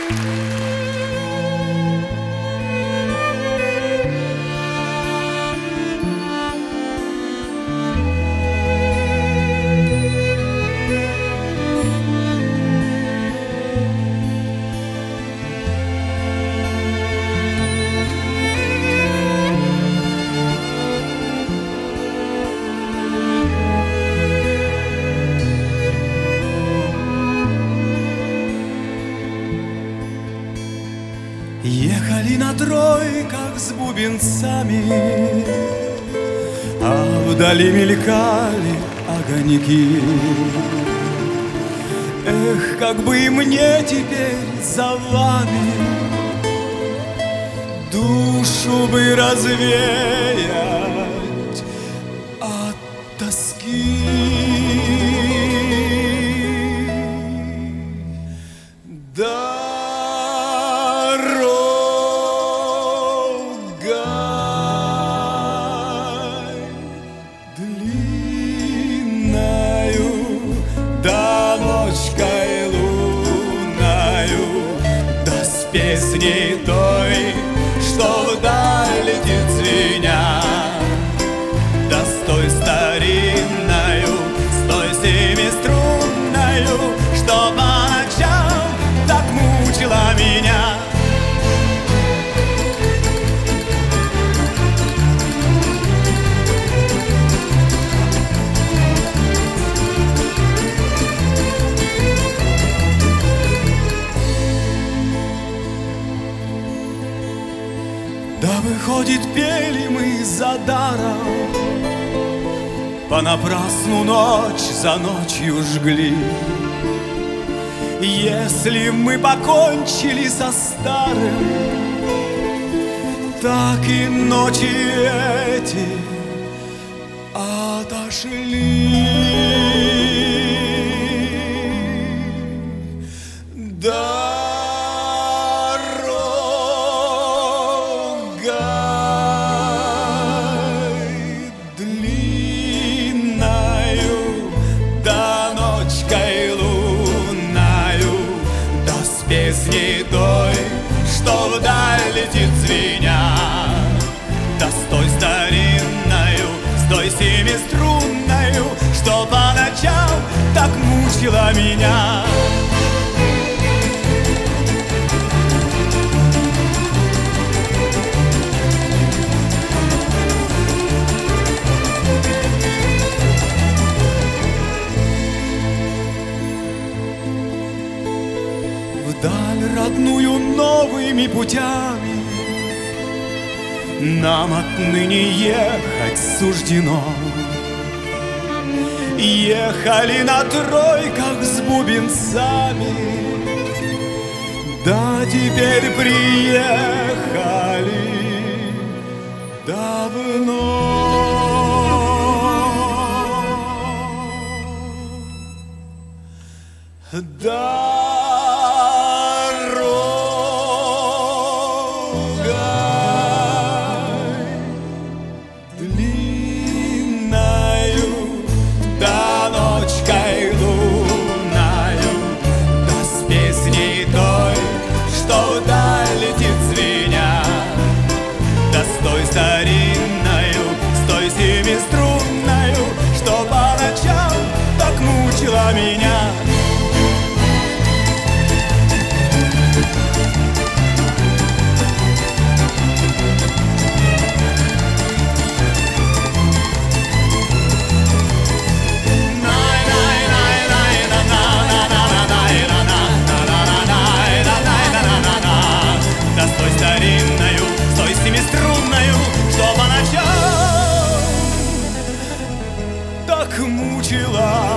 Ехали на тройках с бубенцами, а вдали мелькали огоньки. Эх, как бы и мне теперь за вами душу бы развеять от тоски. Песней той, что вдаль летит звеня, да с той старинною, с той семиструнною, что по ночам так мучила меня. Да выходит, пели мы за даром, понапрасну ночь за ночью жгли. Если мы покончили со старым, так и ночи эти отошли. Песни той, что вдаль летит звеня, да с той старинною, с той семиструнною, что по ночам так мучила меня. Вдаль родную новыми путями нам отныне ехать суждено. Ехали на тройках с бубенцами, да теперь приехали давно. Старинною, с той семиструнною, что по ночам так мучила меня. Да с той старинною, с той семиструнною, что по ночам так мучила